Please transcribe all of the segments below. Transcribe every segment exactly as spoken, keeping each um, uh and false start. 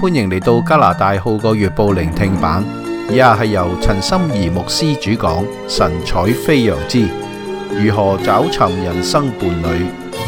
歡迎嚟到加拿大號個月報聆聽版，以下係由陳心怡牧師主講，神采飛揚之如何找尋人生伴侶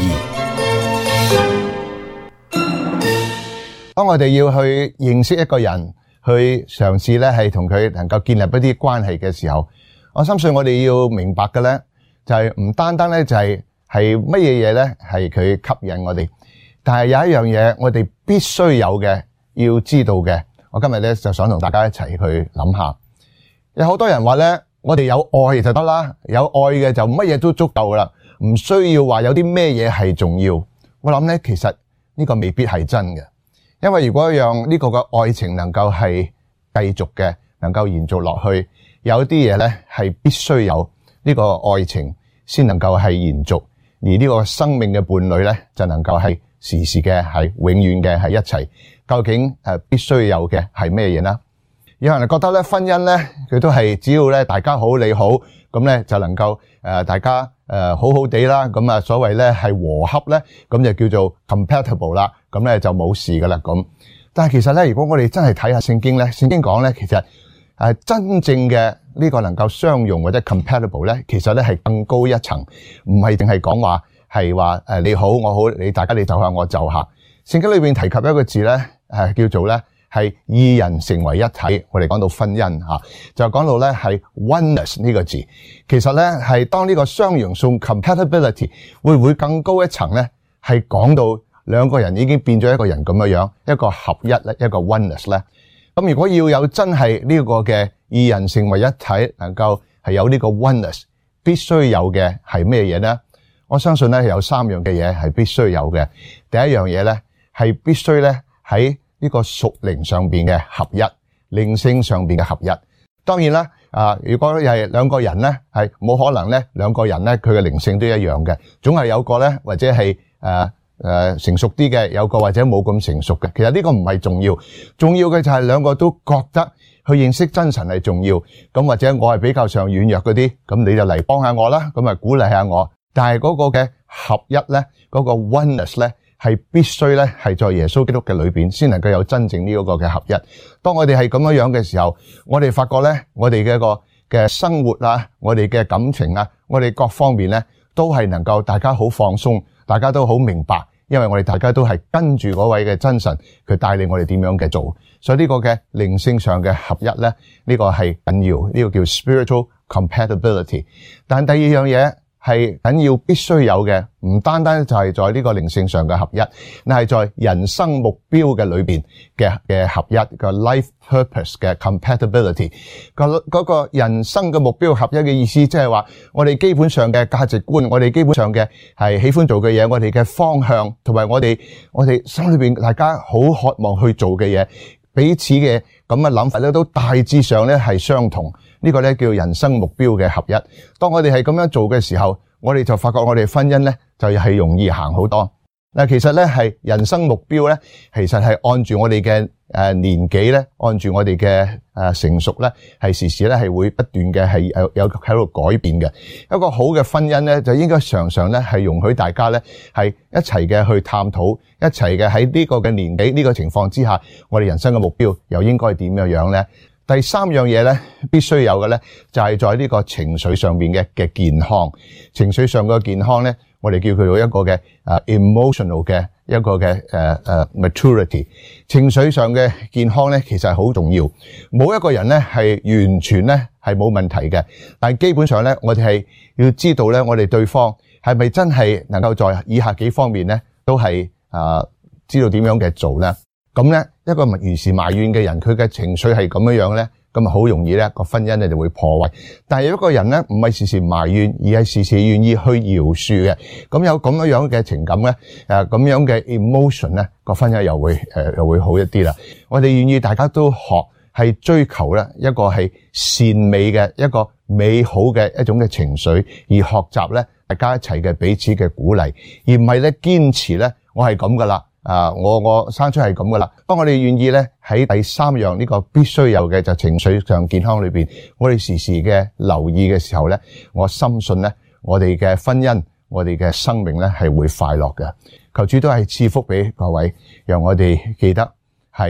二。 當我哋要去認識一個人，去嘗試咧係同佢能夠建立一啲關係嘅時候，我相信我哋要明白嘅咧，就係唔單單咧就係係乜嘢嘢咧係佢吸引我哋，但係有一樣嘢我哋必須有嘅，要知道嘅。我今日咧就想同大家一齊去諗下。有好多人話咧，我哋有愛就得啦，有愛嘅就乜嘢都足夠噶啦，唔需要話有啲咩嘢係重要。我諗咧，其實呢個未必係真嘅，因為如果讓呢個嘅愛情能夠係繼續嘅，能夠延續落去，有啲嘢咧係必須有呢個愛情先能夠係延續，而呢個生命嘅伴侶咧就能夠係時時嘅係永遠嘅係一齊。究竟誒必須有嘅係咩嘢呢？有人覺得咧婚姻咧佢都係只要咧大家好你好，咁咧就能夠誒大家誒好好地啦，咁啊所謂咧係和洽咧，咁就叫做 compatible 啦，咁咧就冇事噶啦咁。但係其實咧，如果我哋真係睇下聖經咧，聖經講咧，其實誒真正嘅呢個能夠相容或者 compatible 咧，其實咧係更高一層，唔係淨係講話係話誒你好我好，你大家你就下我就下。聖經裏邊提及一個字咧，誒叫做咧係二人成為一體。我哋講到婚姻吓，就講到咧係 oneness 呢個字。其實咧係當呢個相容性 compatibility 會唔會更高一層咧？係講到兩個人已經變咗一個人咁樣樣，一個合一咧，一個 oneness 咧。咁如果要有真係呢個嘅二人成為一體，能夠係有呢個 oneness， 必須有嘅係咩嘢咧？我相信咧有三樣嘅嘢係必須有嘅。第一樣嘢咧係必須咧喺呢個屬靈上邊嘅合一，靈性上邊嘅合一。當然啦，啊，如果係兩個人咧，係冇可能咧，兩個人咧佢嘅靈性都一樣嘅，總係有個咧或者係誒誒成熟啲嘅，有個或者冇咁成熟嘅。其實呢個唔係重要，重要嘅就係兩個都覺得去認識真神係重要。咁或者我係比較上軟弱嗰啲，咁你就嚟幫下我啦，咁啊鼓勵下我。但係嗰個嘅合一咧，嗰個 oneness 咧，係必須咧係在耶穌基督嘅裏邊，先能夠有真正呢一個嘅合一。當我哋係咁樣樣嘅時候，我哋發覺咧，我哋嘅一個嘅生活啊，我哋嘅感情啊，我哋各方面咧，都係能夠大家好放鬆，大家都好明白，因為我哋大家都係跟住嗰位嘅真神，佢帶領我哋點樣嘅做。所以呢個嘅靈性上嘅合一咧，呢個係緊要，呢個叫 spiritual compatibility。但第二樣嘢係緊要必須有嘅，唔單單就係在呢個靈性上嘅合一，但係在人生目標嘅裏邊嘅嘅合一，個 life purpose 嘅 compatibility。個嗰個人生嘅目標合一嘅意思，即係話我哋基本上嘅價值觀，我哋基本上嘅係喜歡做嘅嘢，我哋嘅方向，同埋我哋我哋心裏邊大家好渴望去做嘅嘢，彼此嘅咁嘅諗法咧，都大致上咧係相同。呢個咧叫人生目標嘅合一。當我哋係咁樣做嘅時候，我哋就發覺我哋婚姻咧就係容易行好多。嗱，其實咧係人生目標咧，其實係按住我哋嘅誒年紀咧，按住我哋嘅誒成熟咧，係時時咧係會不斷嘅係有有喺度改變嘅。一個好嘅婚姻咧，就應該常常咧係容許大家咧係一齊嘅去探討，一齊嘅喺呢個嘅年紀呢個情況之下，我哋人生嘅目標又應該點樣樣咧？第三樣嘢咧，必須有嘅咧，就係在呢個情緒上邊嘅嘅健康。情緒上嘅健康咧，我哋叫佢做一個嘅誒 emotional 嘅一個嘅誒誒 maturity。情緒上嘅健康咧，其實係好重要。冇一個人咧係完全咧係冇問題嘅，但係基本上咧，我哋係要知道咧，我哋對方係咪真係能夠在以下幾方面咧，都係誒知道點樣嘅做咧。咁咧，一個如是埋怨嘅人，佢嘅情緒係咁樣樣咧，咁啊好容易咧個婚姻咧就會破壞。但係有一個人咧，唔係時時埋怨，而係時時願意去饒恕嘅，咁有咁樣樣嘅情感咧，誒咁樣嘅 emotion 咧，個婚姻又會誒又會好一啲啦。我哋願意大家都學係追求咧一個係善美嘅一個美好嘅一種嘅情緒，而學習咧大家一齊嘅彼此嘅鼓勵，而唔係咧堅持咧我係咁噶啦。啊！我我生出係咁噶啦。當我哋願意咧喺第三樣呢個必須有嘅就情緒上健康裏邊，我哋時時嘅留意嘅時候咧，我深信咧，我哋嘅婚姻，我哋嘅生命咧係會快樂嘅。求主都係賜福俾各位，讓我哋記得係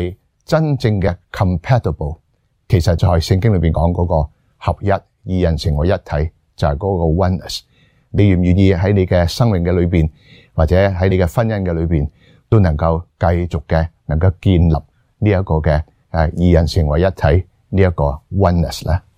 真正嘅 compatible， 其實就係聖經裏邊講嗰個合一，二人成為一體，就係嗰個 oneness。你願唔願意喺你嘅生命嘅裏邊，或者喺你嘅婚姻嘅裏邊，都能夠繼續嘅能夠建立呢一個嘅誒二人成為一體呢一個 oneness 咧？